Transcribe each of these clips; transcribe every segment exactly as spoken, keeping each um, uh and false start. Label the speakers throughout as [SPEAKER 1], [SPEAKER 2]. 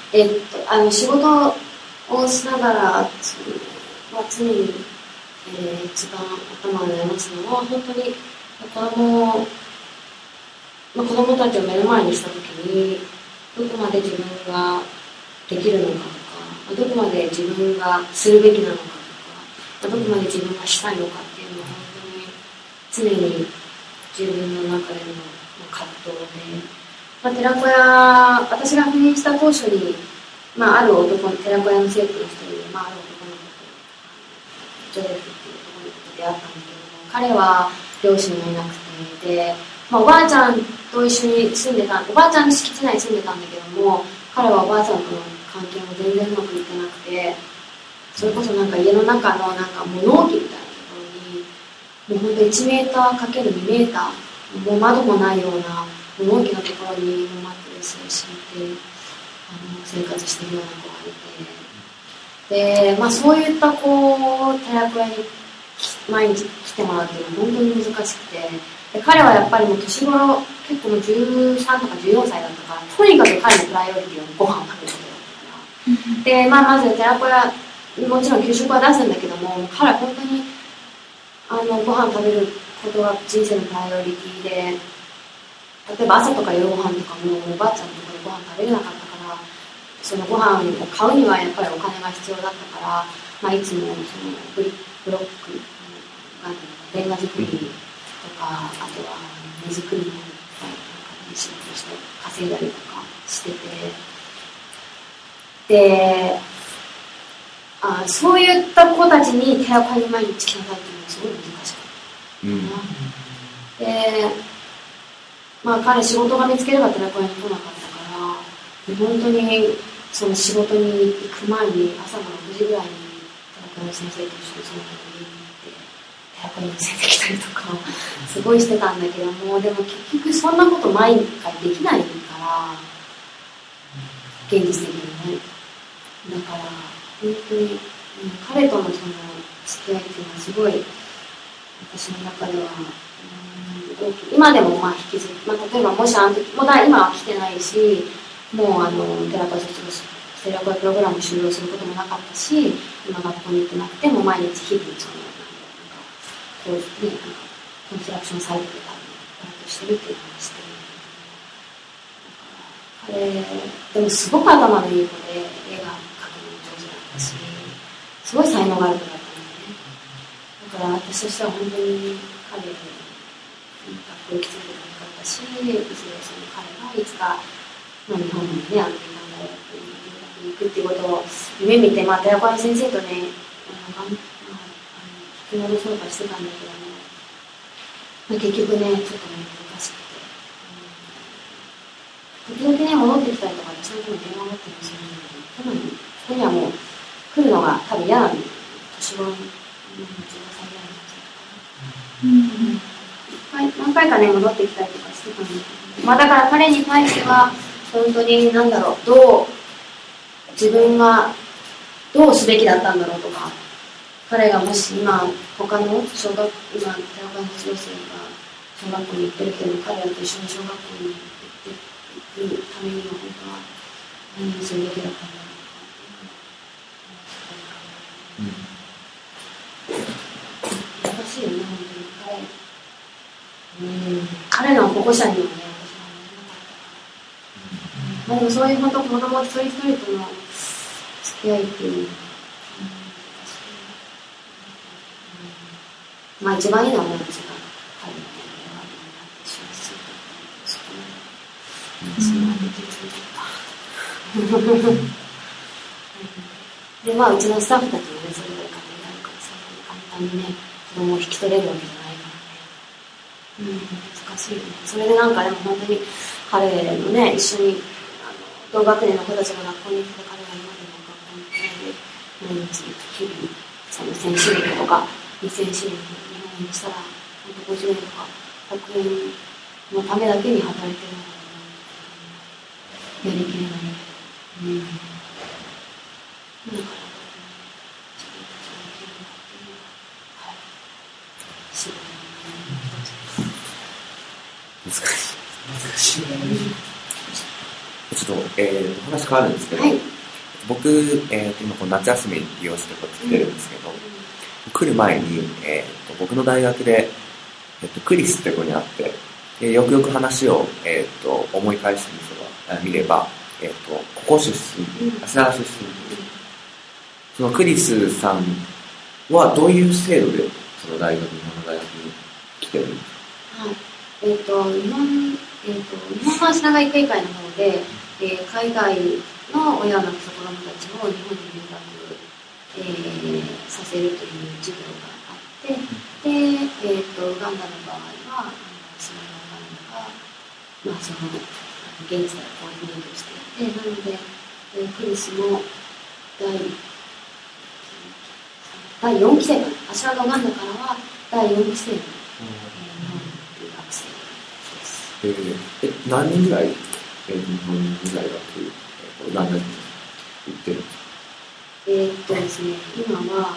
[SPEAKER 1] えっと、あの仕事をしながらその、まあ、常に、えー、一番頭を悩ますのは本当に子供、まあ、子供たちを目の前にしたときにどこまで自分ができるのかとか、どこまで自分がするべきなのかとか、どこまで自分がしたいのかっていうのは本当に常に自分の中での葛藤で、まあ、寺子屋、私が赴任した当初に、まあ、ある男、寺子屋の生徒の一人で、まあ、ある男の子とジョゼフっていう男の子と出会ったんだけども、彼は両親がいなくて、で、まあ、おばあちゃんと一緒に住んでた、おばあちゃんの敷地内に住んでたんだけども、彼はおばあちゃんとの関係も全然うまくいってなくて、それこそなんか家の中のなんか物置みたいなところに、もうほんといちメーターかけるにメーター、もう窓もないような物置のところにマットレスを敷いてあの生活しているような子がいて、で、まあ、そういったこう寺子屋に毎日来てもらうっていうのは本当に難しくて、で彼はやっぱりもう年頃結構もうじゅうさんとかじゅうよんさいだったから、とにかく彼のプライオリティはご飯を食べることだったから、で、まあ、まず寺子屋もちろん給食は出すんだけども、彼は本当にあのご飯食べることが人生のプライオリティで、例えば朝とか夜ご飯とかもおばあちゃんのところでご飯食べれなかったから、そのご飯を買うにはやっぱりお金が必要だったから、まあ、いつもそのブリブロックレンガ作りとか、あとは荷造りの仕事して稼いだりとかしてて、で、あそういった子たちに寺子屋に毎日来なさいっていうのはすごい難しかった、うん、で、まあ彼仕事が見つければ寺子屋に来なかったから本当にその仕事に行く前に朝のろくじぐらいに寺子屋の先生と一緒にその辺に行って寺子屋に連れてきたりとかすごいしてたんだけども、でも結局そんなこと毎回できないから現実的にね、だから本当に、うん、彼とのその付き合いっていうのはすごい私の中では、うん、大きい。今でもまあ引きずり、まあ、例えばもしあの時もうだ今は来てないし、もうあの寺子屋卒業する寺子屋プログラム終了することもなかったし、今学校に行ってなくても毎日日々そのなんかこうねなんかコンストラクションサイトでバイトしてるっていう話してる。彼でもすごく頭のいい子で絵がしすごい才能がある子だったので、ね、だから私としては本当に彼に学校に来てくれなかったし、いずれその彼がいつか、まあ、日本にねアメリカの大学に行くっていうことを夢見て、まあ、寺子屋の先生とねあの、まあ、あの引き戻そうかしてたんだけども、まあ、結局ねちょっとね難しくて、うん、時々ね戻ってきたりとか私のところに電話を持ってるんですよね。ここにはもう来るのが多分嫌なんで、年頃のじゅうごさいぐらいになっちゃったから、うんうん、何回かね戻ってきたりとかしてたんで、まあだから彼に対しては本当に何だろう、どう自分がどうすべきだったんだろうとか、彼がもし今他の小学今寺子屋の卒業生が小学校に行ってるけど彼らと一緒に小学校に行っていくためには本当は何をするべきだったんだろう。うん、難しいよね、本当に彼、うん、彼の保護者にはね、私はなかったから、うん、まあでもそういう本当子供一人一人との付き合いっていうのは、うん、難しい、うん、まあ一番いいのはね、私が彼の手になって一緒についてそこまで、そのまでついてた。でまあ、うちのスタッフたちもね、それぞれ家庭があるからさ、簡単にね、子供を引き取れるわけじゃないからね。うん、難しいよね。それでなんかでも本当に彼のね、一緒にあの同学年の子たちが学校に来て、彼が今でも学校に来て、毎日日々、そのせんシーレンとかにせんシーレン日本円にしたら、本当ごじゅうえんとかひゃくえんのためだけに働いてるのかな。やりきれない。うん。だから難しい。難しい。
[SPEAKER 2] ちょっと、えー、話変わるんですけど、
[SPEAKER 1] はい、
[SPEAKER 2] 僕、えー、と今この夏休み利用してこっち来てるんですけど、うん、来る前に、えー、と僕の大学で、えー、とクリスって子に会って、でよくよく話を、えー、と思い返してみれば、えー、とここ出身、芦長出身、そのクリスさんはどういう制度でその大学、日本の大学に来てるんですか？
[SPEAKER 1] はい、えー、と日本、えー、と日本の芦長育英会の方で、えー、海外の親を亡くした子どもたちを日本に留学、えー、させるという授業があって、で、えー、とウガンダの場合はそのウガンダが、まあ、その現地でコーディネートしていて、なので、えー、クリスも第第よんきせいかな、芦長ウガンダからはだいよんきせいの、えー、日本留学生です。
[SPEAKER 2] えー、え何人ぐらい、えー、日本に大学、えー、ウガンダに行ってるんですか？
[SPEAKER 1] えー、っとですね、今は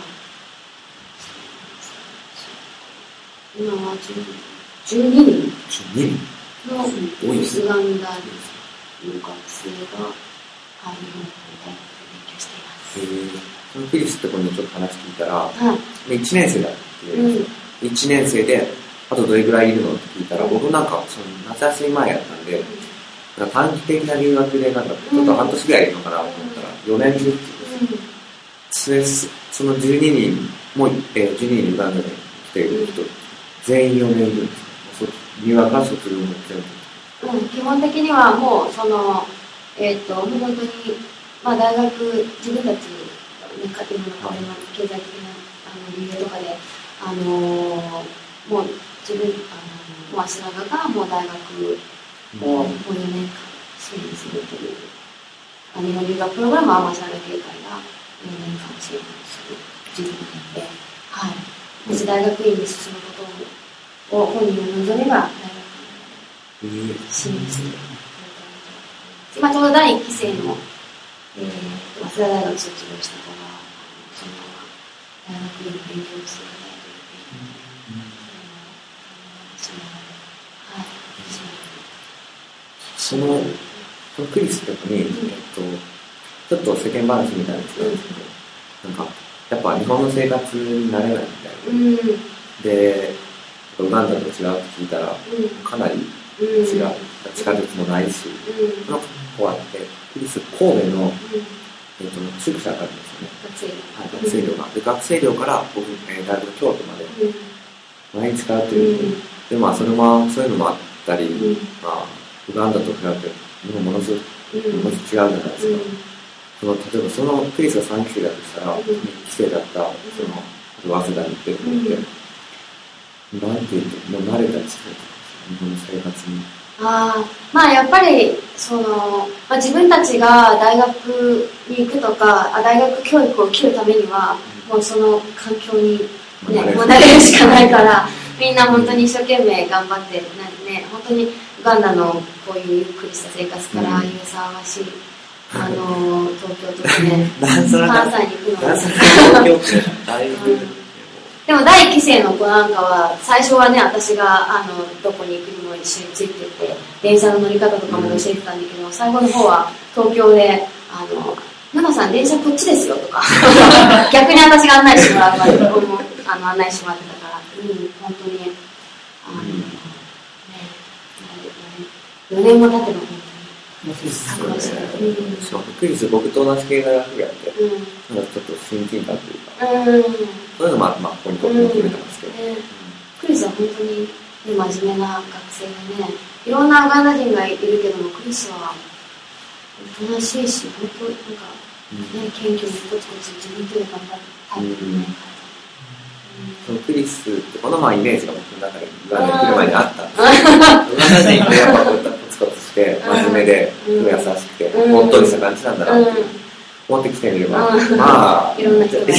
[SPEAKER 1] 今はじゅうににん
[SPEAKER 2] じゅうににん
[SPEAKER 1] の
[SPEAKER 2] 多いですね。
[SPEAKER 1] ウガンダの学生が、はい、日本の大学で勉強しています。
[SPEAKER 2] えー、そのクリスって子にちょっと話聞いたら、
[SPEAKER 1] はい、
[SPEAKER 2] いちねん生だって言うんですよ、うん、いちねん生であとどれぐらいいるのって聞いたら、僕なんかその夏休み前やったんで、なんか短期的な留学でなんかちょっと半年ぐらいいるのかなと思ったらよねんぶりって言うんですよ、うん、そのじゅうににんも、えー、じゅうににんウガンダに来ている人全員よねんいるんですよ。入学から卒業も全
[SPEAKER 1] 部、うん、基本的にはもうそのえっ、ー、ともう本当にまあ大学自分たちね、家庭の壁の経済的なあの理由とかで、あのー、もう自分、あのもう芦長がもう大学をもうよねんかん支援するという、あの日本留学プログラムは芦長経会がよねんかん支援する授業なので、はい、もし大学院に進むことを本人が望めば大学に支援する。今ちょうどだいいっきせいのえー、早稲田大学卒業した子がそのまま大学院の勉強を続けたいというふうに、
[SPEAKER 2] そのそのクリスって子に、うん、えっと、ちょっと世間話みたいなの聞いたんですけど、なんかやっぱ日本の生活になれないみたいな、うん、でウガンダと違うって聞いたら、うん、かなり違う、うん、地下鉄もないし、うん、その子はってクリス神戸の、うん、えー、と宿舎があるんですよね。学生寮が。で、学生寮から僕、えー、大学京都まで毎日通ってるんで、うん、で、まあ、それも、そういうのもあったり、うん、まあ、ウガンダと比べて、日本ものすごく、ものすごく違うじゃないですか。うん、その、例えば、そのクリスがさんきせいだとしたら、うん、にきせいだった、その、早稲田に行ってるので、うん、なんていうと、もう慣れたりしてる日本の生活に。
[SPEAKER 1] ああ、まあやっぱりその、まあ、自分たちが大学に行くとか、あ大学教育を受けるためには、うん、もうその環境に、ね、もう慣れるしかないから、みんな本当に一生懸命頑張って、ね、本当にウガンダのこういうゆっくりした生活から、うん、いう騒がしい、あの東京とかね、関西に行くのが。でも第一期生の子なんかは最初はね、私があのどこに行くにも一緒についてって電車の乗り方とかも教えてたんだけど、うん、最後の方は東京で「あのナナさん電車こっちですよ」とか逆に私が案内してもらう前にあの案内してもらってたから、うん、本当にあの、ね、よねんも経てば本当に作業してる。うん、
[SPEAKER 2] しかもクリス僕と同じ系大学やって、うん、なんかちょっと親近感というか、うん、そういうのもまあポイントを決めたんですけど、うんね、
[SPEAKER 1] クリスは本当に、ね、真面目な学生でね、いろんなウガンダ人がいるけども、クリスはおとなしいし、本当なんか、ね、謙虚にコツコツ自分で頑張るタイプのね、
[SPEAKER 2] そのクリスってこのまあイメージが僕の中でウガンダに来る前にあったんですけど、ウガンダ人ってやっぱこういったコツコツして真面目で優しくてほっとりした感じなんだなって思ってきてみれば、まあ
[SPEAKER 1] いろんな人が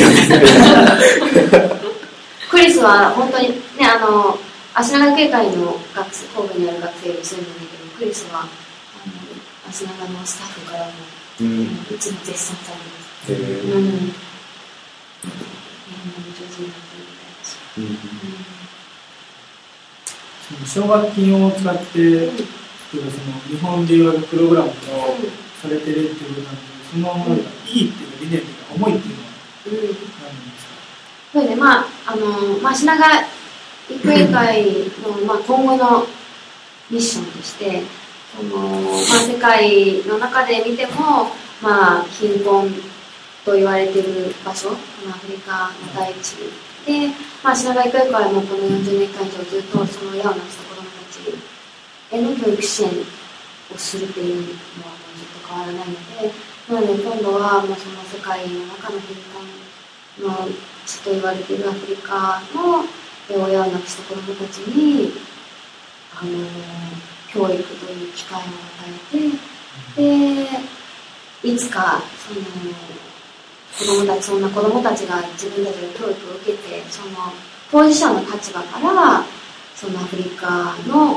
[SPEAKER 1] クリスは本当にね、あの芦長経会の学生、神戸にある学生より住んでるんだけど、クリスはあの芦長のスタッフからも、うん、いつも絶賛されます。へー、うん、日本語も上手になってるみたいだし、うん
[SPEAKER 3] うん、奨学金を使って、うん、その日本留学プログラムのされてるっていうことなんで、そのなんかいいっていうか理念っていうか思いっていうのは何なんですか？
[SPEAKER 1] うん、そうですね、まああのまあ、品川育英会の、まあ、今後のミッションとしてその、まあ、世界の中で見ても、まあ、貧困と言われている場所、このアフリカの大地で、まあ、品川育英会はもうこのよんじゅうねんかん以上ずっとその矢をなした子どもたちへの教育支援をするっていうのはもうずっと変わらないので、なので今度はもうその世界の中の貧困の地と言われているアフリカの親を亡くした子どもたちにあの教育という機会を与えて、でいつかその子供たちそんな子どもたちが自分たちの教育を受けてその当事者の立場からそのアフリカの、うん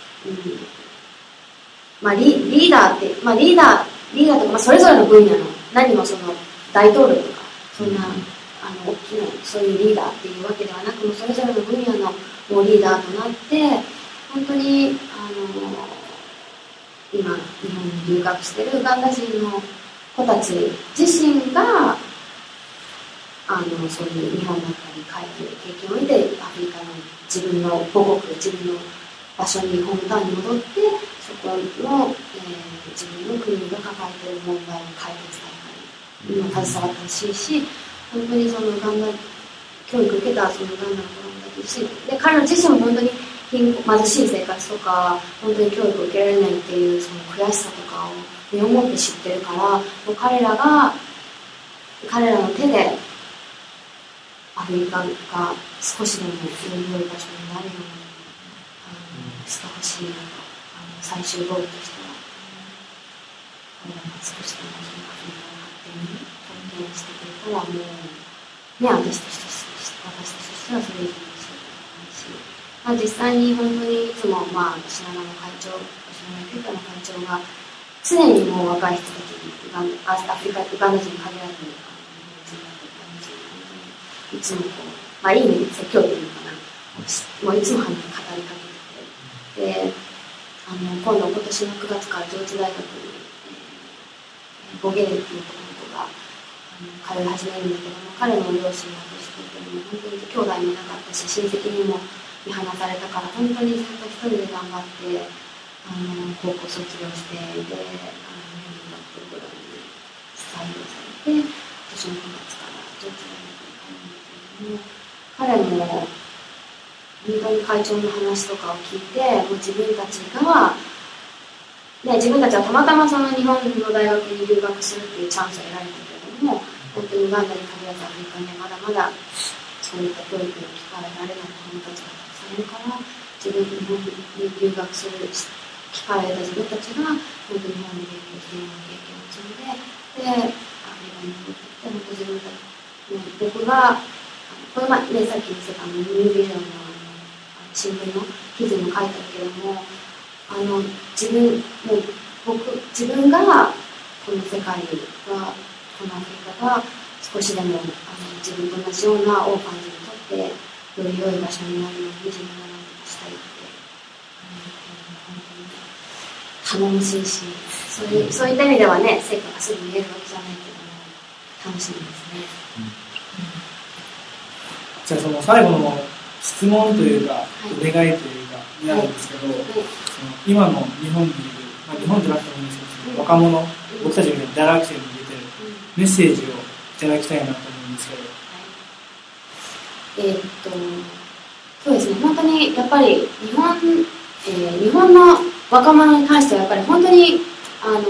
[SPEAKER 1] まあ、リ, リーダーって、まあ、リーダーリーダーとか、まあ、それぞれの分野の何もその大統領とかそんなあの大きなそういうリーダーっていうわけではなくもそれぞれの分野のもうリーダーとなって本当にあの今日本に留学しているウガンダ人の子たち自身があのそういう日本だったり海外で経験を得てアフリカの自分の母国自分の場所にホームタウンに戻ってそこの、えー、自分の国が抱えている問題の解決だったりにも携わってほしいし本当にそのウガンダ教育を受けたそのウガンダの子供たち自身で彼ら自身も本当に貧貧しい生活とか本当に教育を受けられないっていうその悔しさとかを身をもって知ってるからもう彼らが彼らの手でアフリカが少しでもより良い場所になるようにあのしてほしいなとあの最終ゴールとしては彼らが少しでもそのアフリカの発展に貢献してくれたらもうね私たちとして私たちとしてはそれ以上にしようと思うし、まあ、実際に本当にいつもまあ品川の会長品川教会の会長が常にもう若い人たちにアフリカウガンダ人に限らず日本人だったりいつもこう、まあいい意味で説教っていうのかな、もういつも語りかけてて、で、あの今度今年のくがつから上智大学に、えー、ボゲレっていう男の子があの通い始めるんだけども、彼の両親が年取っても本当に兄弟もいなかったし、親戚にも見放されたから本当にずっと一人で頑張ってあの高校卒業して、で、あの日本の学校に採用されて、今年のくがつから上智大学彼も本当に会長の話とかを聞いてもう自分たちが、ね、自分たちはたまたまその日本の大学に留学するっていうチャンスを得られたけれども本当にウガンダに限らずアフリカにはまだまだそういった教育の機会を得られない子どもたちがたくさんいるから自分日本に留学する機会を得た自分たちが本当に日本で勉強しているような経験を積んででアフリカに戻ってきて本当自分たち僕がこれまで、ね、さっき見せたニュービジョンの新聞の記事にも書いてあるけどもあの自分もう僕自分がこの世界がこのアフリカが少しでもあの自分と同じようなオーファンズにとってより良い場所になるように自分が何とかしたいって本当に頼もしいしそういう、そういった意味ではね成果がすぐ見えるわけじゃないけども楽しみですね。
[SPEAKER 3] じゃあその最後の質問というか、はい、お願いというかになるんですけど、はいはい、その今の日本にいる、まあ、日本じゃなくてもいいんですけど、うん、若者、うん、僕たちみたいな大学生に向けてメッセージをいただきたいなと思うんですけど、はい、えー、っと
[SPEAKER 1] そうですね本当にやっぱり日本、えー、日本の若者に関してはやっぱり本当にあの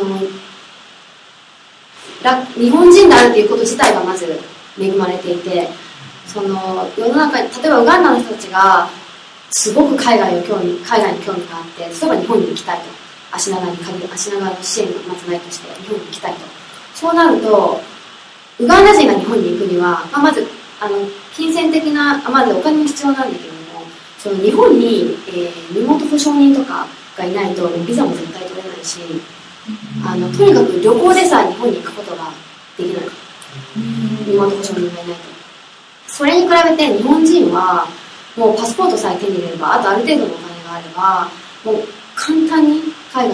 [SPEAKER 1] 日本人であるということ自体がまず恵まれていてその世の中に例えばウガンダの人たちがすごく海外を興味海外に興味があって例えば日本に行きたいと足長に限る足長の支援がまずないとして日本に行きたいとそうなるとウガンダ人が日本に行くには、まあ、まずあの金銭的なまずお金も必要なんだけどもその日本に、えー、身元保証人とかがいないとビザも絶対取れないしあのとにかく旅行でさえ日本に行くことができない身元保証人がいないとそれに比べて日本人はもうパスポートさえ手に入れればあとある程度のお金があればもう簡単に海外に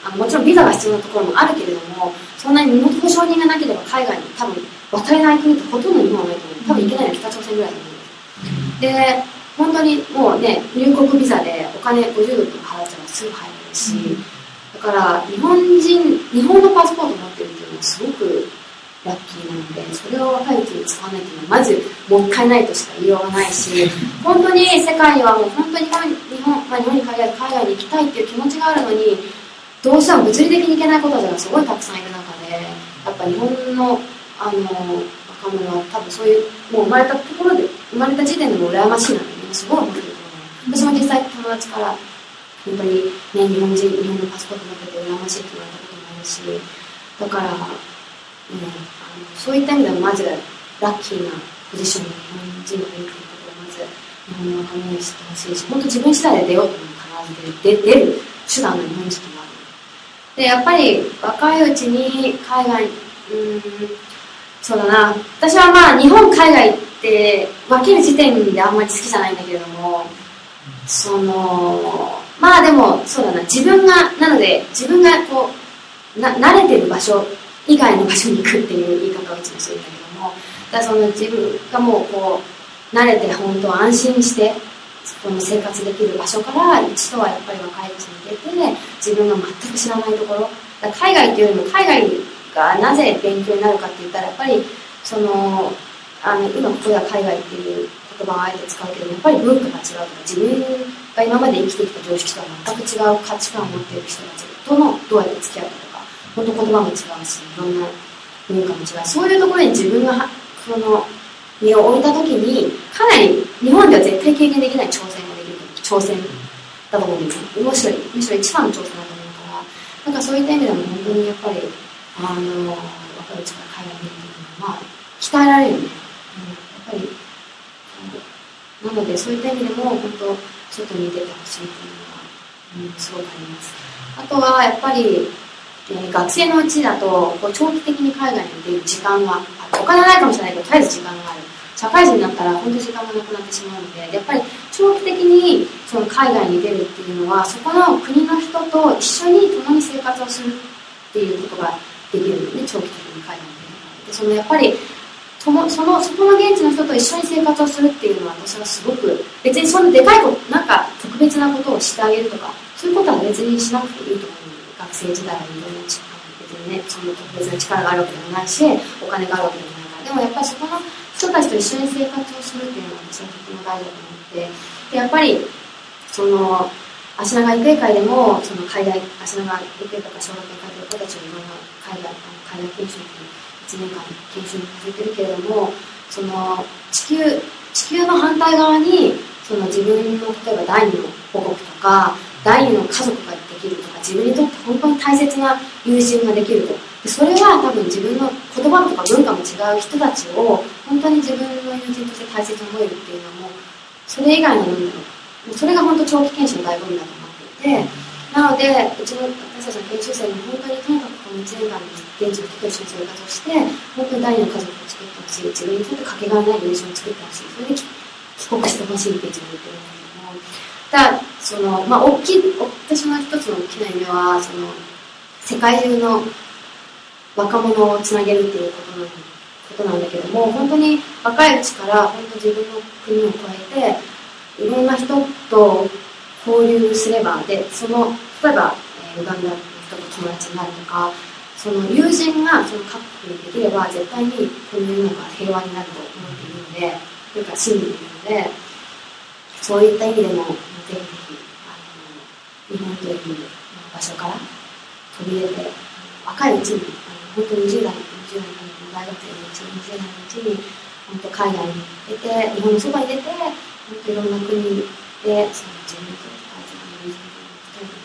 [SPEAKER 1] あのもちろんビザが必要なところもあるけれども、そんなに身元保証人がなければ海外に多分渡れない国ってほとんど日本はないと思う。多分行けないのは北朝鮮ぐらいだと思うんです。で、本当にもうね、入国ビザでお金ごじゅうドルとか払っちゃえばすぐ入れるし、だから日本人、日本のパスポートを持ってるっていうのはすごくラッキーなので、それを若いうちに使わないというのはまずもったいないとしか言いようがないし、本当に世界にはもう本当に日本、まあ、日本に限らず海外に行きたいっていう気持ちがあるのに、どうしても物理的に行けない子たちがすごいたくさんいる中で、やっぱ日本のあの若者は多分そういう、もう生まれたところで、生まれた時点でも羨ましいなってみんなすごい思ってると思う。私も実際友達から本当にね、日本人、日本のパスポート持ってて羨ましいって言われたこともあるし、だから、うん、あのそういった意味でもまずラッキーなポジションに日本人がいるということをまず日本の若者に知ってほしいし、本当自分次第で出ようと思う必ず出る手段が日本人もある。で、やっぱり若いうちに海外、うーん、そうだな、私はまあ日本、海外って分ける時点であんまり好きじゃないんだけれども、その、まあでもそうだな、自分が、なので自分がこう、な慣れてる場所以外の場所に行くっていう言い方をいつもするんだけども、だからその自分がもうこう、慣れて本当安心して、その生活できる場所から一度はやっぱり若いうちに出て、自分が全く知らないところ、だ海外っていうよりも海外がなぜ勉強になるかって言ったら、やっぱりそのあの今ここでは海外っていう言葉をあえて使うけど、やっぱり文化が違うとか、自分が今まで生きてきた常識とは全く違う価値観を持っている人たちとのどうやって付き合うかとか、本当言葉も違うし、いろんな文化も違う、そういうところに自分がその身を置いたときに、かなり日本では絶対経験できない挑戦ができる、挑戦だと思うんですよ。むしろ、むしろ一番の挑戦だと思うから、なんかそういった意味でも本当にやっぱり、あの、若いうちから海外に行くのは、まあ、鍛えられるよね。うん、やっぱり、なのでそういった意味でも本当、外に出てほしいっていうのは、うん、すごくあります。あとはやっぱり、えー、学生のうちだとこう長期的に海外に出る時間がある。お金ないかもしれないけど、絶えず時間がある。社会人になったら本当に時間がなくなってしまうので、やっぱり長期的にその海外に出るっていうのは、そこの国の人と一緒に共に生活をするっていうことができるんですね、長期的に海外に出る。で、そのやっぱりそのそのそこの現地の人と一緒に生活をするっていうのは、私はすごく、別にそのでかいこと、なんか特別なことをしてあげるとか、そういうことは別にしなくていいと思う。学生時代にいろんな力、別にね、その特別な力があるわけでもないし、お金があるわけでもないから。でもやっぱりそこの人たちと一緒に生活をするっていうのは私はとても大事だと思って、でやっぱりその足長育英会でも、その海外足長育英会とか小学校会で子たちをいろんな海外海外研修にいちねんかん研修にさせてるけれども、その地球地球の反対側にその自分の例えば第二の母国とか第二の家族ができるとか、自分にとって本当に大切な友人ができると。でそれは多分自分の言葉とか文化も違う人たちを本当に自分の友人として大切に思えるっていうのも、それ以外のなんだろう、それが本当長期研修の醍醐味だと思っていて、なのでうちの私たちの研修生にも本当にとにかくこのいちねんかん現地の人と一緒に生活をして、本当に第二の家族を作ってほしい、自分にとってかけがえない友人を作ってほしい、それで帰国してほしいっていつも言ってるんだけども、ただその、まあ、大きい私の一つの大きな夢は、その世界中の若者をつなげるっていうことなんことなんだけども、本当に若いうちから本当自分の国を超えていろんな人と交流すれば、でその例えば、えー、ウガンダの人と友達になるとか、その友人がその各国にできれば絶対にこの世の中は平和になると思っているので、というか信じているので、そういった意味でもぜひぜひあの日本という場所から飛び出て、若いうちに本当ににじゅう代、にじゅう代の大学生のうちに、にじゅう代のうちに本当海外に出て、日本のそばに出て、本当いろんな国でその自分にとって大切な友人という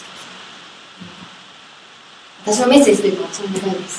[SPEAKER 1] のを一人にしてほしい。私のメッセージというのはその願いです。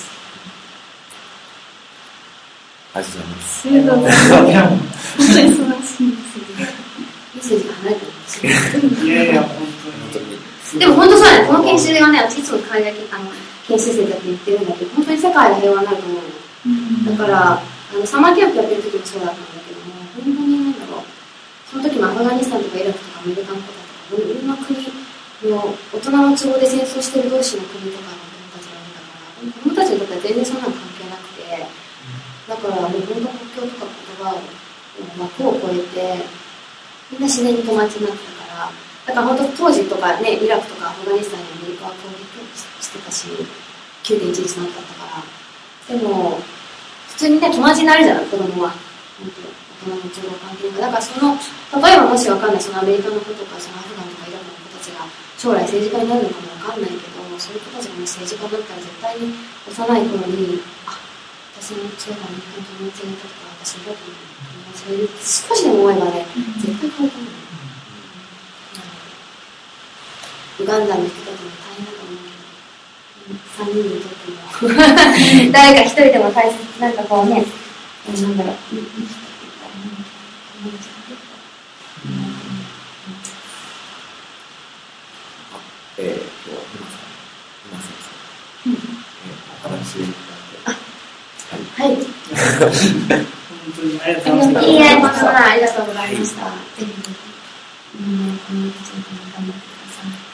[SPEAKER 2] ありがとうございます。
[SPEAKER 4] ありがとうございます。いや、本当に素晴らしいですね。
[SPEAKER 1] メッセージが離れてるんですよ。
[SPEAKER 3] いやいや、本当に。
[SPEAKER 1] でも本当そうだね、この研修ではね、私いつも海外あの研修生だって言ってるんだけど、本当に世界が平和になると思うの。うん、だから、あのサマーキャンプやってる時もそうだったんだけども、本当になんだろう、その時もアフガニスタンとかイラクとかアメリカの子とか、いろんな国もう大人の都合で戦争してる同士の国とかの子供たちがいたから、子供たちにとっては全然そんなの関係なくて、だからもう本当国境とか言葉を枠を超えてみんな自然に友達になってたから、だから本当当時とかね、イラクとかアフガニスタンにアメリカは攻撃してたし、きゅうてんいちいちなんだったから、でも普通にね友達になるじゃない子供は。本当大人の都合関係ない。だからその例えばもしわかんないそのアメリカの子とかそのアフガンとかイラクの子たちが将来政治家になるのかもわかんないけど、そういう子たちがもし政治家になったら絶対に幼い頃にあ私のそういえばアメリカの友達がいたとか私の僕の友達がいるって少しでも思えばね絶対変わると思う。ウガンダの人たちも大変だと思うけど、さんにんにとっても誰か一人でも大切なんかこうね、なんだろう、生きていったらね、友達ができたら。
[SPEAKER 2] えー、今日は皆さん、皆さん、うん、えー、お話になって、はい。
[SPEAKER 3] 本当にありがとうございました。
[SPEAKER 1] いいえ、またありがとうございました。ぜひ、みんなコミュニケーション頑張ってください。